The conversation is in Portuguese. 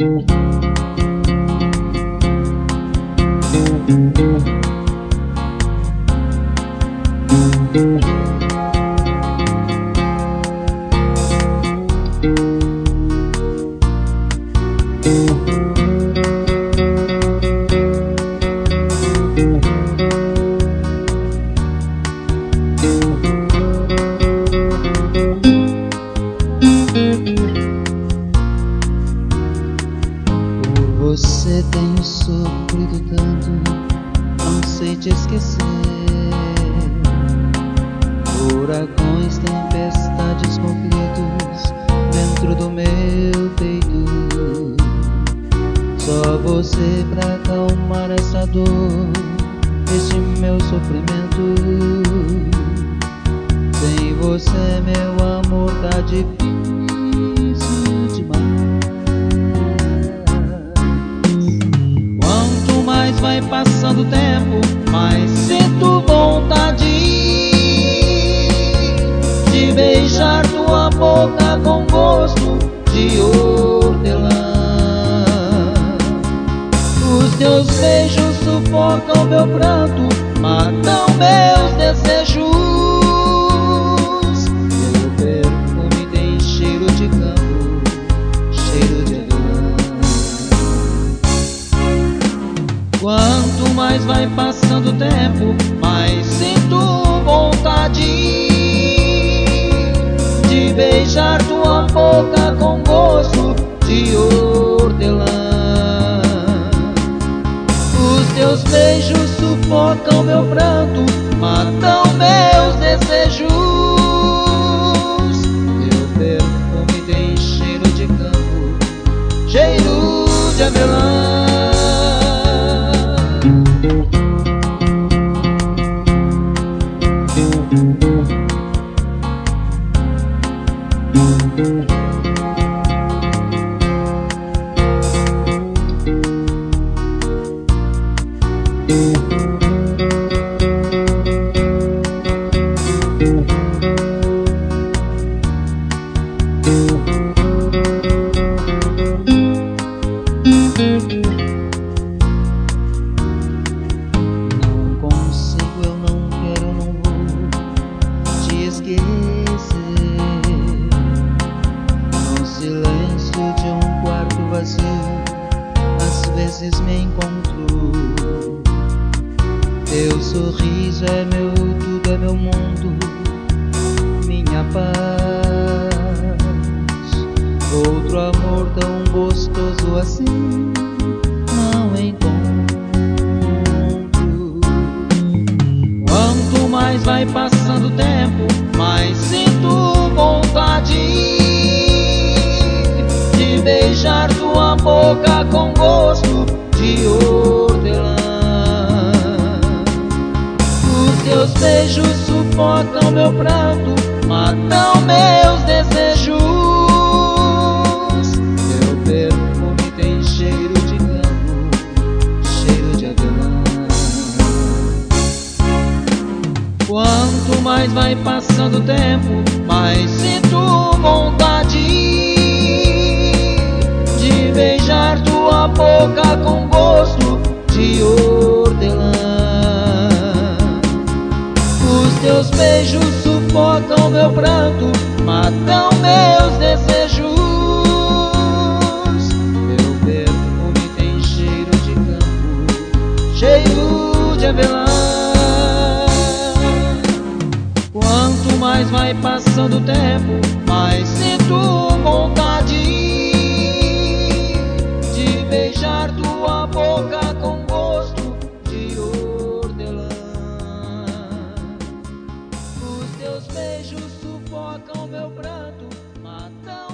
Você tem sofrido tanto, não sei te esquecer. Furacões, tempestades, conflitos dentro do meu peito. Só você pra acalmar essa dor, este meu sofrimento. Sem você, meu amor, tá difícil demais. Mas vai passando o tempo, mais sinto vontade de beijar tua boca com gosto de hortelã. Os teus beijos sufocam meu pranto, matam meus desejos. Teu perfume tem cheiro de campo, cheiro de avelã. Quanto mais vai passando o tempo, mais sinto vontade de beijar tua boca com gosto de hortelã. Os teus beijos sufocam meu pranto, matam meus desejos. Teu perfume tem cheiro de campo, cheiro de avelã. Não consigo, eu não quero, eu não vou te esquecer. No silêncio de um quarto vazio, às vezes me encontro. Teu sorriso é meu tudo, é meu mundo, minha paz. Outro amor tão gostoso assim não encontro. Quanto mais vai passando o tempo, mais sinto vontade de beijar tua boca com gosto de hortelã. Os teus beijos sufocam meu pranto, matam meus desejos. Teu perfume tem cheiro de campo, cheiro de avelã. Quanto mais vai passando o tempo, mais sinto vontade de beijar tua boca com gosto de hortelã. Os teus beijos sufocam meu pranto, matam meus desejos. Teu perfume tem cheiro de campo, cheiro de avelã. Quanto mais vai passando o tempo, mais sinto vontade de beijar tua boca com gosto de hortelã. Os teus beijos sufocam meu pranto, matam